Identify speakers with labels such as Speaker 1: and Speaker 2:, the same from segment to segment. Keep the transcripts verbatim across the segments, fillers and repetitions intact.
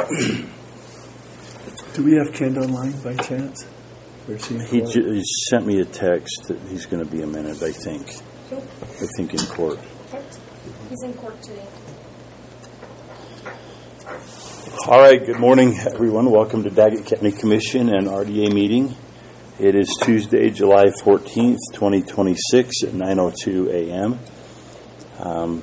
Speaker 1: Do we have Kent online by chance? He,
Speaker 2: he, j- he sent me a text that he's going to be a minute, I think.
Speaker 3: Cool.
Speaker 2: I think in court.
Speaker 3: He's in court today.
Speaker 2: All right, good morning, everyone. Welcome to Daggett County Commission and R D A meeting. It is Tuesday, July fourteenth, twenty twenty-six at nine oh two a.m. Um,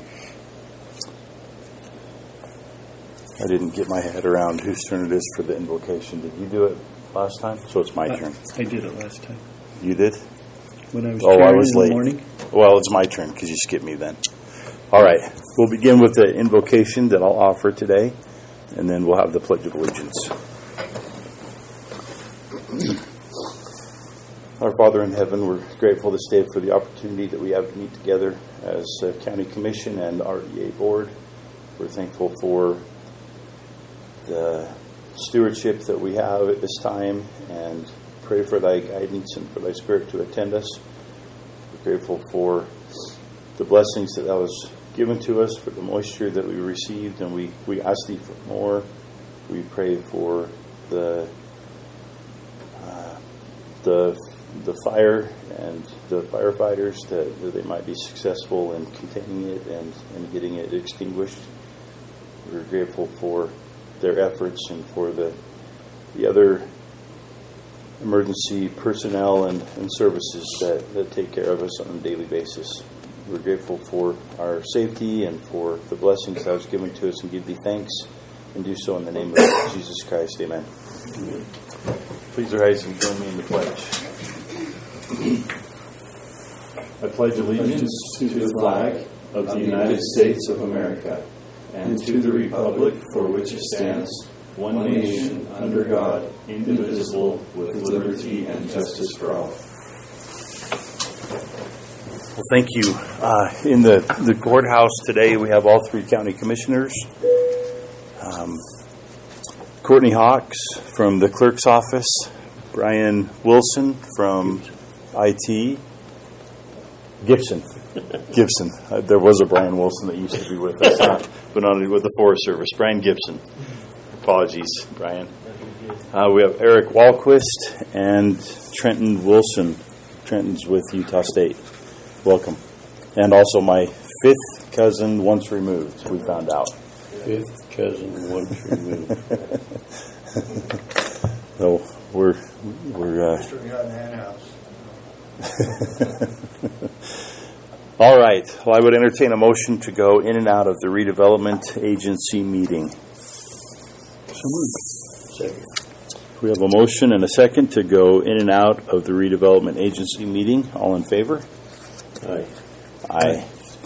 Speaker 2: I didn't get my head around whose turn it is for the invocation. Did you do it last time? So it's my
Speaker 1: I,
Speaker 2: turn.
Speaker 1: I did it last time.
Speaker 2: You did?
Speaker 1: When I was
Speaker 2: oh, I was
Speaker 1: in
Speaker 2: late.
Speaker 1: the morning.
Speaker 2: Well, it's my turn because you skipped me then. All right. We'll begin with the invocation that I'll offer today, and then we'll have the Pledge of Allegiance. Our Father in heaven, we're grateful this day for the opportunity that we have to meet together as a County Commission and R D A Board. We're thankful for the stewardship that we have at this time and pray for thy guidance and for thy Spirit to attend us. We're grateful for the blessings that thou hast given to us, for the moisture that we received, and we, we ask thee for more. We pray for the uh, the the fire and the firefighters that, that they might be successful in containing it and, and getting it extinguished. We're grateful for their efforts and for the the other emergency personnel and, and services that, that take care of us on a daily basis. We're grateful for our safety and for the blessings that was given to us, and give thee thanks, and do so in the name of Jesus Christ. Amen. Amen. Please rise and join me in the pledge. I pledge allegiance to the flag of the United States of America and to the republic for which it stands, one nation, under God, indivisible, with liberty and justice for all. Well, thank you. Uh, in the, the courthouse today, we have all three county commissioners. Um, Courtney Hawks from the clerk's office, Brian Wilson from I T, Gibson. Gibson. Uh, there was a Brian Wilson that used to be with us, uh, but not with the Forest Service. Brian Gibson. Apologies, Brian. Uh, we have Eric Walquist and Trenton Wilson. Trenton's with Utah State. Welcome. And also my fifth cousin once removed, we found out.
Speaker 4: Fifth cousin once removed.
Speaker 2: So we're we're uh, all right. Well, I would entertain a motion to go in and out of the redevelopment agency meeting.
Speaker 4: Second.
Speaker 2: We have a motion and a second to go in and out of the redevelopment agency meeting. All in favor?
Speaker 4: Aye.
Speaker 2: Aye.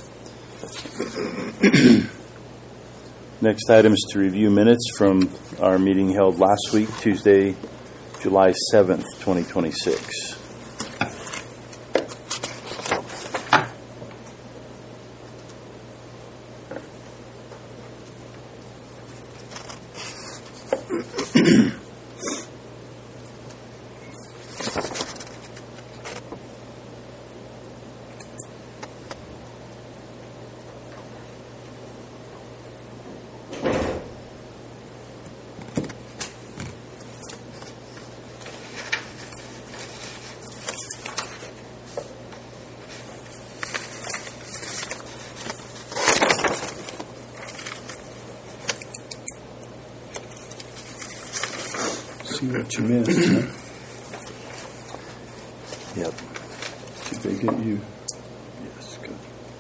Speaker 2: Next item is to review minutes from our meeting held last week, Tuesday, July seventh, twenty twenty-six.
Speaker 1: See what you missed, huh?
Speaker 2: Yep.
Speaker 1: Did they get you?
Speaker 2: Yes, good.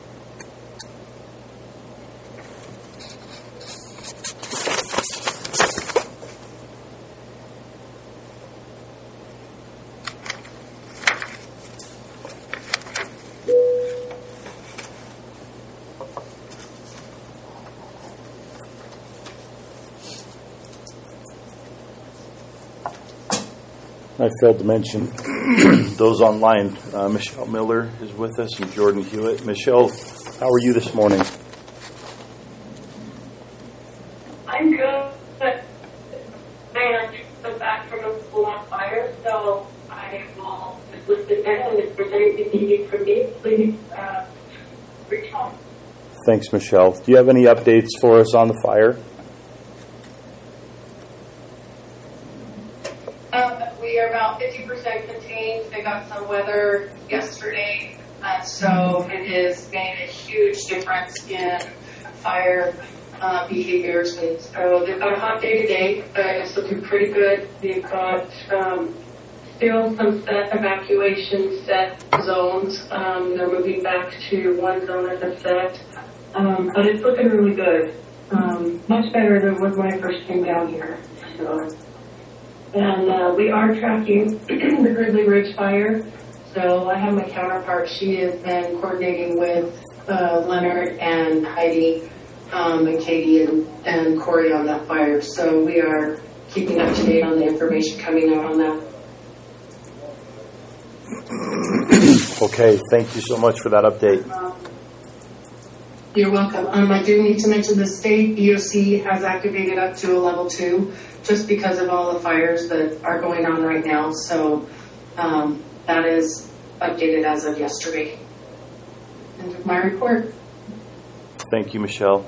Speaker 2: I failed to mention those online. Uh, Michelle Miller is with us and Jordan Hewitt. Michelle, how are you this morning?
Speaker 5: I'm good. I am back from a school on fire, so I will just listen in, and if there's anything you need from me, please uh, reach out.
Speaker 2: Thanks, Michelle. Do you have any updates for us on the fire?
Speaker 6: we got some weather yesterday, uh, so it has made a huge difference in fire uh, behaviors. And so they've got a hot day today, but it's looking pretty good. They've got um, still some set evacuation set zones. Um, they're moving back to one zone as a set, um, but it's looking really good. Um, much better than when I first came down here. So. And uh, we are tracking the Grizzly Ridge fire. So I have my counterpart. She has been coordinating with uh, Leonard and Heidi um, and Katie and, and Corey on that fire. So we are keeping up to date on the information coming out on that.
Speaker 2: Okay, thank you so much for that update.
Speaker 6: Um, You're welcome. Um, I do need to mention the state E O C has activated up to a level two just because of all the fires that are going on right now. So um, that is updated as of yesterday. End of my report.
Speaker 2: Thank you, Michelle.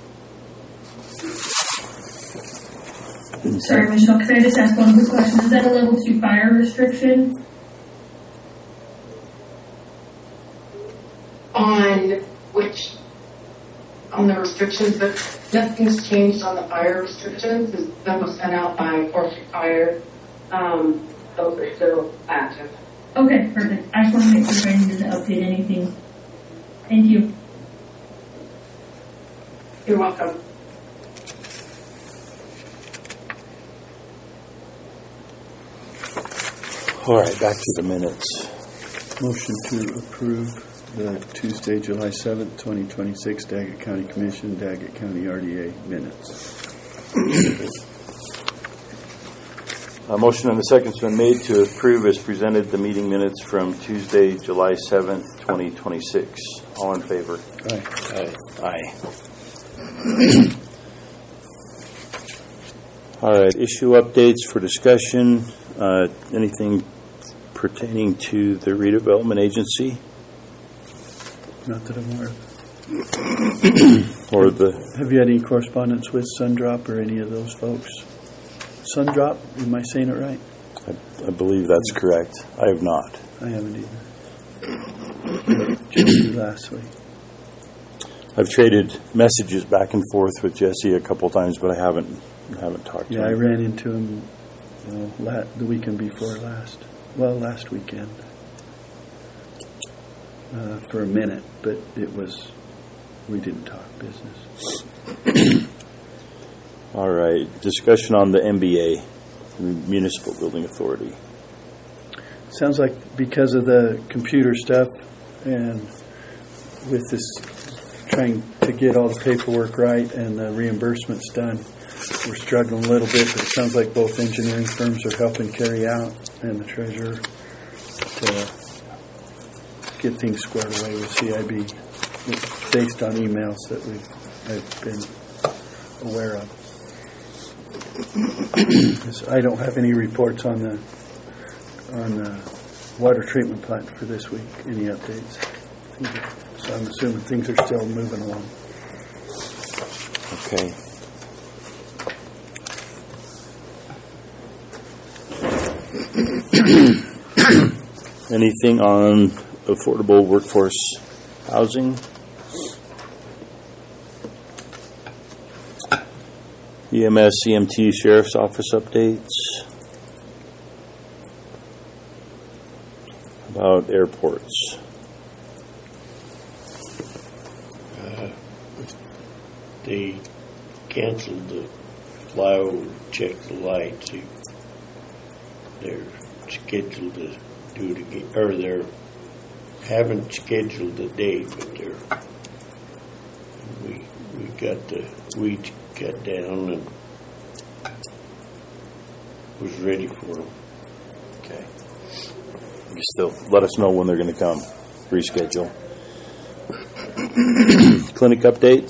Speaker 7: Sorry, Michelle, can I just ask one quick question? Is that a level two fire restriction?
Speaker 6: On which, on the restrictions, but nothing's changed on the fire restrictions. That was sent out by Forest Fire. Um, those are still active.
Speaker 7: Okay, perfect. I just want to make sure if I needed to update anything. Thank you.
Speaker 6: You're welcome.
Speaker 2: All right, back to the minutes.
Speaker 1: Motion to approve the Tuesday, July seventh, twenty twenty-six Daggett County Commission, Daggett County R D A minutes.
Speaker 2: A motion and a second's been made to approve as presented the meeting minutes from Tuesday, July seventh, twenty twenty-six. All in favor?
Speaker 1: Aye.
Speaker 4: Aye.
Speaker 2: Aye. All right, issue updates for discussion. Uh, anything pertaining to the redevelopment agency?
Speaker 1: Not that I'm aware of.
Speaker 2: Or the
Speaker 1: Have you had any correspondence with Sundrop or any of those folks? Sundrop, am I saying it right?
Speaker 2: I, I believe that's correct. I have not.
Speaker 1: I haven't either. Jesse last week.
Speaker 2: I've traded messages back and forth with Jesse a couple times, but I haven't haven't talked to
Speaker 1: Yeah,
Speaker 2: him.
Speaker 1: I ran into him uh, la- the weekend before last. Well, last weekend. Uh, for a minute, but it was, we didn't talk business.
Speaker 2: All right. Discussion on the M B A, Municipal Building Authority.
Speaker 1: Sounds like because of the computer stuff and with this trying to get all the paperwork right and the reimbursements done, we're struggling a little bit, but it sounds like both engineering firms are helping carry out and the treasurer to get things squared away with C I B based on emails that we've I've been aware of. So I don't have any reports on the on the water treatment plant for this week. Any updates? So I'm assuming things are still moving along.
Speaker 2: Okay. Anything on affordable workforce housing? E M S, C M T, Sheriff's Office updates? About airports?
Speaker 4: Uh, they canceled the flyover, check the lights. They're scheduled to do it again, or they're haven't scheduled the date, but they're we we got the weeds cut down and was ready for them.
Speaker 2: Okay. You still let us know when they're going to come. Reschedule. Clinic updates.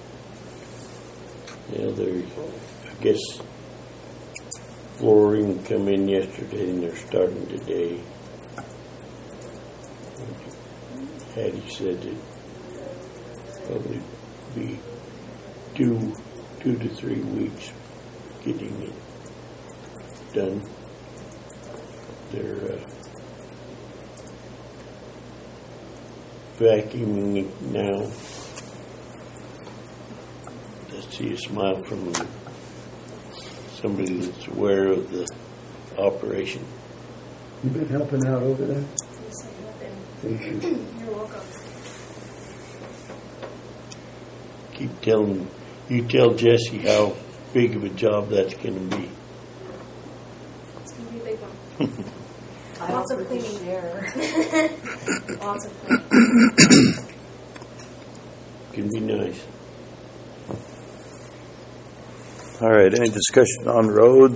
Speaker 4: Yeah, they're, I guess, flooring come in yesterday and they're starting today. Hattie said it'd probably be two, two to three weeks getting it done. They're uh, vacuuming now. I see a smile from somebody that's aware of the operation.
Speaker 1: You've been helping out over there?
Speaker 3: Yes, I have been.
Speaker 1: Thank you.
Speaker 3: You're welcome.
Speaker 4: Keep telling, you tell Jesse how big of a job that's going to be.
Speaker 3: It's going to be a big one. Lots of cleaning. Lots of cleaning.
Speaker 4: Can be nice.
Speaker 2: All right, any discussion on roads?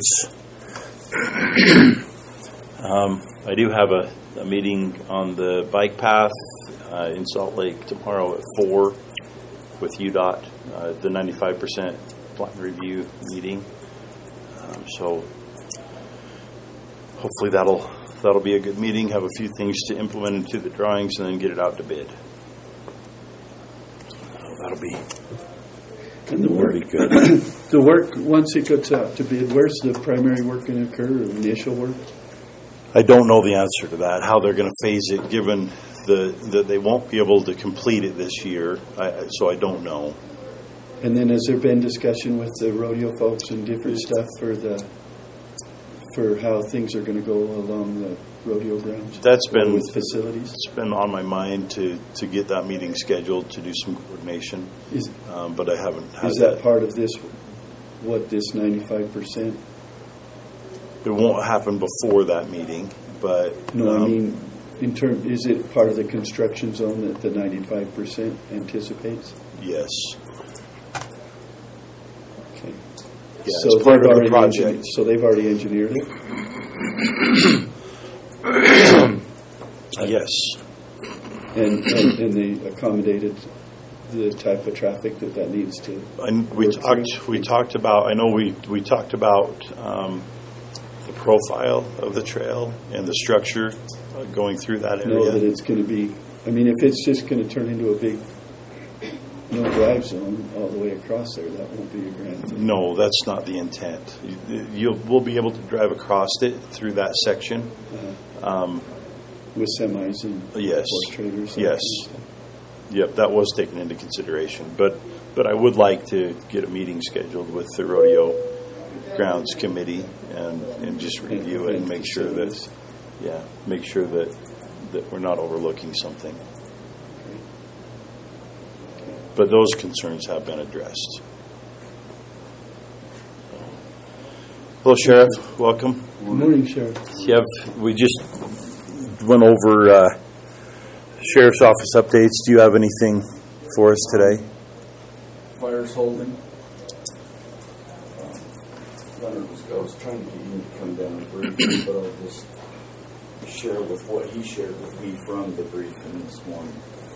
Speaker 2: um, I do have a, a meeting on the bike path uh, in Salt Lake tomorrow at four with U DOT, uh, the ninety-five percent plan review meeting. Um, so hopefully that'll that'll be a good meeting. Have a few things to implement into the drawings and then get it out to bid. So that'll be
Speaker 1: And the work,
Speaker 2: be good.
Speaker 1: the work, once it gets out to bid, where's the primary work going to occur, or initial work?
Speaker 2: I don't know the answer to that, how they're going to phase it, given the that they won't be able to complete it this year. I, so I don't know.
Speaker 1: And then has there been discussion with the rodeo folks and different stuff for the, for how things are going to go along the rodeo grounds?
Speaker 2: That's been
Speaker 1: with facilities?
Speaker 2: It's been on my mind to, to get that meeting scheduled to do some coordination,
Speaker 1: Is,
Speaker 2: um, but I haven't had
Speaker 1: is that part of this, what, this ninety-five percent?
Speaker 2: It won't happen before that meeting, but
Speaker 1: No,
Speaker 2: um,
Speaker 1: I mean, in term, is it part of the construction zone that the ninety-five percent anticipates?
Speaker 2: yes,
Speaker 1: Okay.
Speaker 2: yeah,
Speaker 1: So
Speaker 2: it's part
Speaker 1: they've
Speaker 2: of the
Speaker 1: already
Speaker 2: project.
Speaker 1: engineered- So they've already engineered it?
Speaker 2: Yes,
Speaker 1: And, and, and they accommodated the type of traffic that that needs to?
Speaker 2: and we
Speaker 1: work
Speaker 2: talked.
Speaker 1: through?
Speaker 2: We talked about. I know we we talked about um, the profile of the trail and the structure uh, going through that
Speaker 1: Know that
Speaker 2: area.
Speaker 1: it's going to be, I mean, if it's just going to turn into a big no-drive zone all the way across there, that won't be a grand thing.
Speaker 2: No, that's not the intent. You, you'll we'll be able to drive across it through that section.
Speaker 1: Uh,
Speaker 2: Um,
Speaker 1: With semis and
Speaker 2: Yes.
Speaker 1: horse trailers. and
Speaker 2: Yes.
Speaker 1: stuff.
Speaker 2: Yep, that was taken into consideration. But but I would like to get a meeting scheduled with the rodeo grounds committee and, and just review it and make sure that
Speaker 1: facilities.
Speaker 2: yeah, make sure that that we're not overlooking something. But those concerns have been addressed. Hello, Sheriff. Welcome.
Speaker 1: Good morning, Sheriff.
Speaker 2: Yeah, we just went over uh, Sheriff's Office updates. Do you have anything for us today?
Speaker 8: Fire's holding. Um, Leonard was, I was trying to get him to come down and brief me, but I'll just share with what he shared with me from the briefing this morning.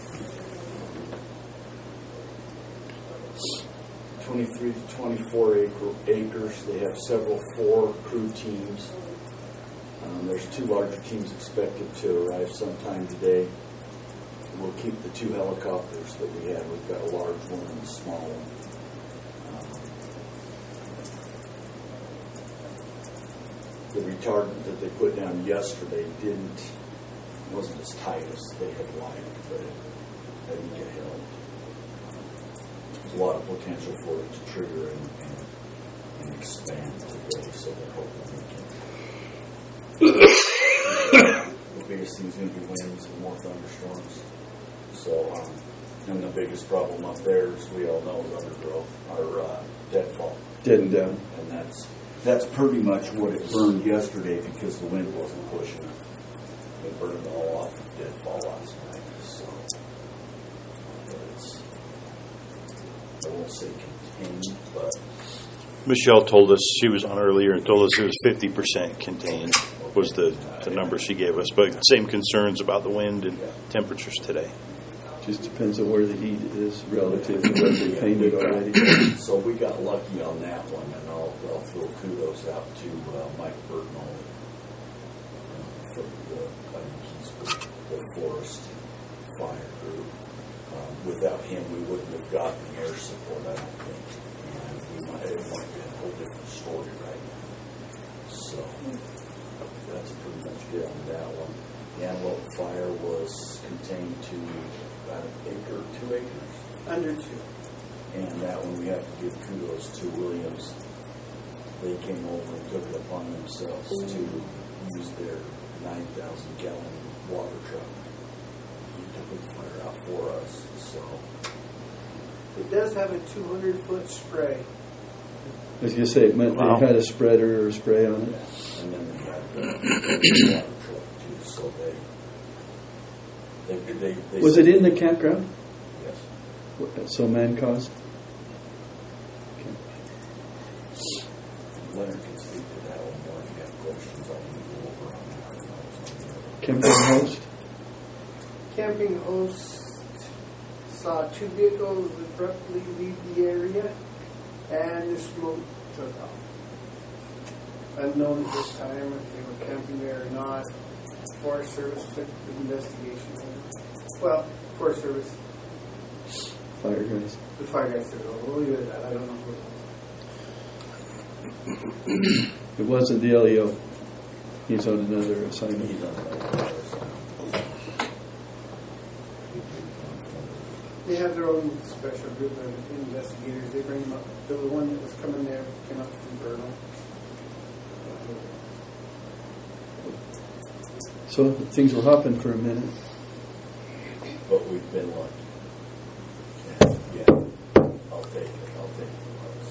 Speaker 8: twenty-three to twenty-four acre, acres. They have several four crew teams. Um, there's two larger teams expected to arrive sometime today. We'll keep the two helicopters that we have. We've got a large one and a small one. Um, the retardant that they put down yesterday didn't, wasn't as tight as they had liked, but it didn't get held. There's a lot of potential for it to trigger and, and, and expand today, so they're hoping we can. The biggest thing is going to be winds and more thunderstorms. So, um, and the biggest problem up there, as we all know, is undergrowth, or uh, deadfall.
Speaker 1: Dead and down.
Speaker 8: And that's that's pretty much what it burned yesterday because the wind wasn't pushing it. It burned all off of deadfall last night. So, but it's, I won't say contained, but
Speaker 2: Michelle told us, she was on earlier and told us it was fifty percent contained was the, the number she gave us. But same concerns about the wind and temperatures today.
Speaker 1: Just depends on where the heat is relative to what they painted already.
Speaker 8: So we got lucky on that one, and I'll, I'll throw kudos out to uh, Mike Burtnall uh, from the, I think he's with the Forest Fire Group. Um, without him, we wouldn't have gotten the air support, I don't think. And we might, it might be a whole different story right now. So that's pretty much it on that one. The Antelope fire was contained to about an acre, two acres.
Speaker 9: Under two.
Speaker 8: And that one we have to give kudos to Williams. They came over and took it upon themselves to use their nine thousand gallon water truck to put the fire out for us. So
Speaker 9: It does have a two hundred foot spray.
Speaker 1: I was going to say, it meant
Speaker 2: Wow.
Speaker 1: they had a spreader or a spray on it.
Speaker 8: and then they had the water truck too. So they they they, they
Speaker 1: Was it in the campground?
Speaker 8: Yes.
Speaker 1: So man caused?
Speaker 8: Leonard can speak to that one more if you have questions. I can go over on that.
Speaker 1: Campground host?
Speaker 9: Camping host saw two vehicles abruptly leave the area and the smoke took off. Unknown at this time if they were camping there or not. Forest Service took the investigation over. Well, Forest Service,
Speaker 1: Fire guys.
Speaker 9: the fire guys took it over. We'll leave it at that. I don't know who it was.
Speaker 1: It wasn't the L E O. He's on another assignment.
Speaker 8: He's on that.
Speaker 9: They have their own special group of investigators. They bring them up. The one that was coming there came up from Bernal.
Speaker 1: So things were hopping for a minute.
Speaker 8: But we've been lucky. Yeah, yeah. I'll take it. I'll take it.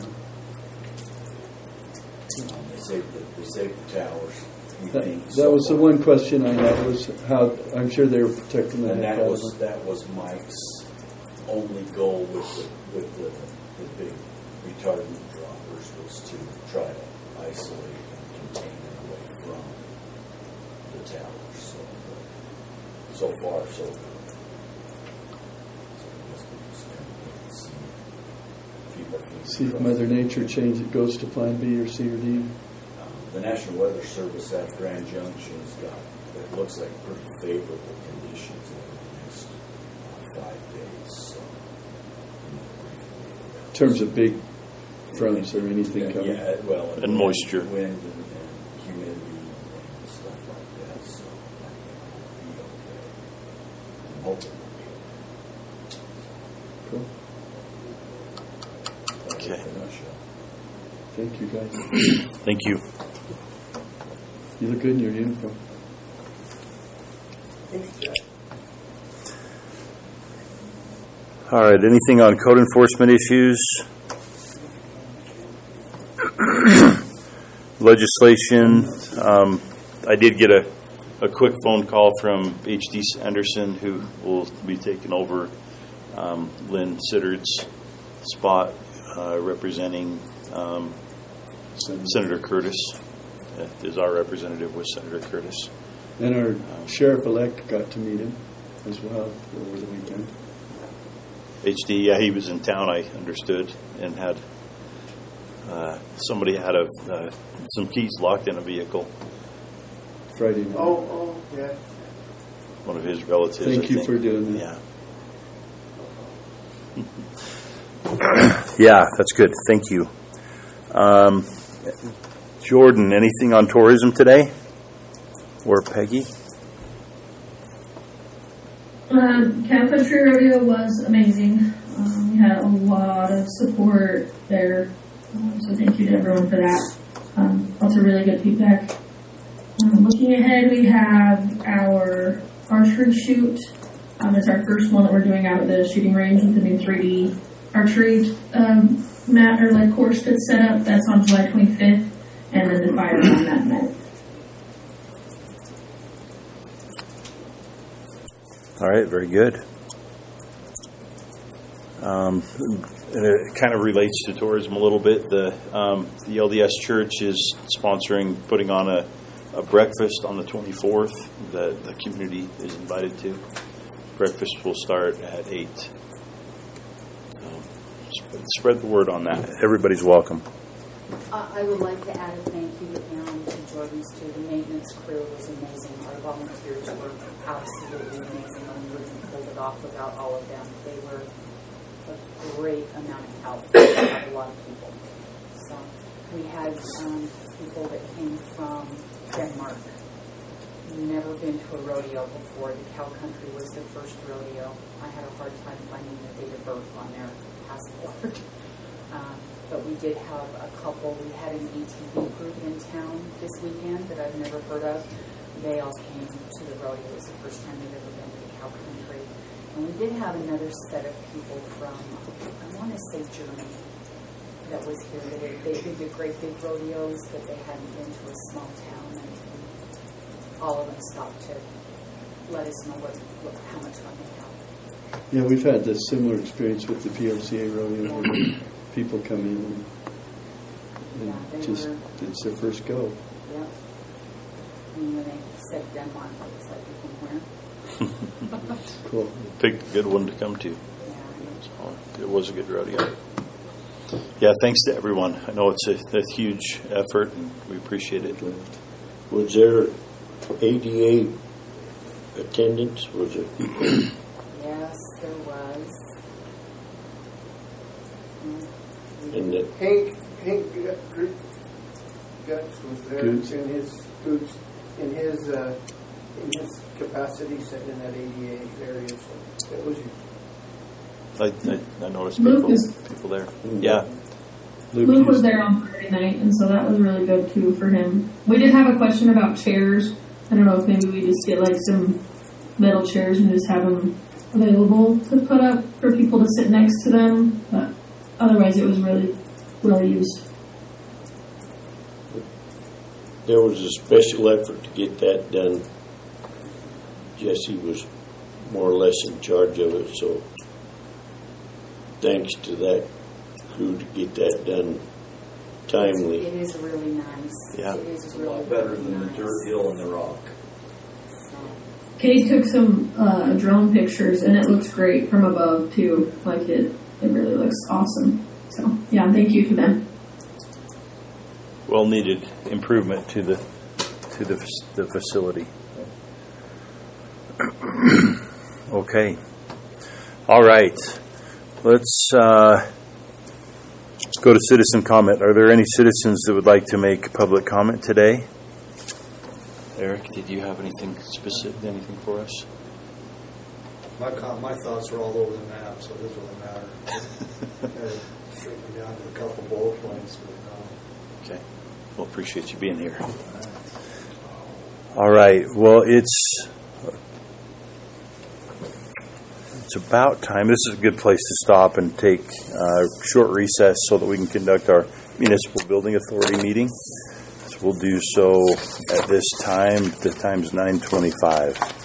Speaker 8: So. Um, they saved the they saved the towers. We
Speaker 1: That,
Speaker 8: think
Speaker 1: that
Speaker 8: so
Speaker 1: was the
Speaker 8: far.
Speaker 1: one question I had was how, I'm sure they were protecting the
Speaker 8: And
Speaker 1: heck
Speaker 8: that
Speaker 1: out
Speaker 8: was
Speaker 1: of them.
Speaker 8: that was Mike's only goal with the with the, the big retardant droppers was to try to isolate and contain it away from the towers. So uh, so far so good. So I guess we just kind of wait and see. Keep our fingers
Speaker 1: See if
Speaker 8: crossed.
Speaker 1: Mother Nature changes, it goes to Plan B or C or D.
Speaker 8: Um, the National Weather Service at Grand Junction's got, it looks like pretty favorable conditions over the next uh, five days. So,
Speaker 1: In terms of big fronts or anything
Speaker 8: yeah,
Speaker 1: coming.
Speaker 8: yeah, well,
Speaker 2: And moisture.
Speaker 8: wind and, and humidity and stuff like that. So, I think we'll be okay. I'm hoping we'll be
Speaker 1: Cool.
Speaker 8: okay.
Speaker 2: Okay.
Speaker 8: In a nutshell.
Speaker 1: Thank you guys.
Speaker 2: Thank you.
Speaker 1: You look good in your uniform.
Speaker 9: Thanks, Jack.
Speaker 2: All right, anything on code enforcement issues? Legislation. Um, I did get a, a quick phone call from H D Sanderson, who will be taking over um, Lynn Sittard's spot, uh, representing um, Senator Curtis. Uh, is our representative with Senator Curtis.
Speaker 1: And our sheriff-elect got to meet him as well over the weekend.
Speaker 2: H D, yeah, he was in town, I understood, and had uh, somebody had a uh, some keys locked in a vehicle.
Speaker 1: Friday night.
Speaker 9: Oh, oh, yeah.
Speaker 2: One of his relatives.
Speaker 1: Thank
Speaker 2: I
Speaker 1: you
Speaker 2: think.
Speaker 1: for doing that.
Speaker 2: Yeah. Yeah, that's good. Thank you. Um, Jordan, anything on tourism today? Or Peggy?
Speaker 7: Um, Cow Country Rodeo was amazing. Um, we had a lot of support there, um, so thank you to everyone for that. Um, lots of really good feedback. Um, looking ahead, we have our archery shoot. Um, it's our first one that we're doing out at the shooting range with the new three D archery um, mat or like course that's set up. That's on July twenty-fifth, and then the fire on that night.
Speaker 2: All right, very good. Um, and it kind of relates to tourism a little bit. The um, the L D S Church is sponsoring, putting on a, a breakfast on the twenty-fourth that the community is invited to. Breakfast will start at eight. Um, spread, spread the word on that. Everybody's welcome.
Speaker 10: Uh, I would like to add a thank you to Aaron and Jordan's too. The maintenance crew was amazing. Our volunteers were absolutely amazing, and we wouldn't have pulled it off without all of them. They were a great amount of help. We had a lot of people. So we had um, people that came from Denmark, never been to a rodeo before. The cow country was their first rodeo. I had a hard time finding the date of birth on their passport. Um, but we did have a couple. We had an A T V group in town this weekend that I've never heard of. They all came to the rodeo. It was the first time they'd ever been to the cow country. And we did have another set of people from, I want to say Germany, that was here. They, they, they did great big rodeos, but they hadn't been to a small town. And, and all of them stopped to let us know what, what how much fun they had.
Speaker 1: Yeah, we've had this similar experience with the P O C A rodeo where people come in and, and
Speaker 10: Yeah,
Speaker 1: just,
Speaker 10: were,
Speaker 1: it's their first go.
Speaker 10: yeah. I mean, when they said Denmark, it was like, you from where?
Speaker 1: Cool.
Speaker 2: Picked a good one to come to.
Speaker 10: Yeah.
Speaker 2: So it was a good rodeo. Yeah, thanks to everyone. I know it's a, a huge effort, and we appreciate it.
Speaker 4: Was there A D A attendance? Was it?
Speaker 10: Yes, there was.
Speaker 4: And that
Speaker 9: Hank, Hank Gut- Guts was there
Speaker 1: Goots.
Speaker 9: in his Goots, in his uh, in his capacity, sitting in that A D A area. So it was used.
Speaker 2: I, I, I noticed
Speaker 7: Luke
Speaker 2: people,
Speaker 7: is-
Speaker 2: people there. Yeah.
Speaker 7: Luke was there on Friday night, and so that was really good too for him. We did have a question about chairs. I don't know if maybe we just get like some metal chairs and just have them available to put up for people to sit next to them. But otherwise, it was really well used.
Speaker 4: there was a special effort to get that done. Jesse was more or less in charge of it, so thanks to that crew to get that done timely.
Speaker 10: It is really nice.
Speaker 2: Yeah.
Speaker 10: It is
Speaker 8: It's a
Speaker 10: really,
Speaker 8: lot better
Speaker 10: really
Speaker 8: than the
Speaker 10: nice.
Speaker 8: dirt hill and the rock.
Speaker 10: So,
Speaker 7: Kate took some uh, drone pictures, and it looks great from above too. Like it, it really looks awesome. So yeah, thank you to them.
Speaker 2: Well needed improvement to the to the the facility. Okay. All right. Let's uh, go to citizen comment. Are there any citizens that would like to make public comment today? Eric, did you have anything specific, anything for us?
Speaker 11: My com- my thoughts are all over the map, so it doesn't really matter. uh, strictly down to a couple bullet points, but no.
Speaker 2: Okay. Well, appreciate you being here. All right. Well, it's it's about time. This is a good place to stop and take a short recess so that we can conduct our Municipal Building Authority meeting. So we'll do so at this time. The time's nine twenty-five.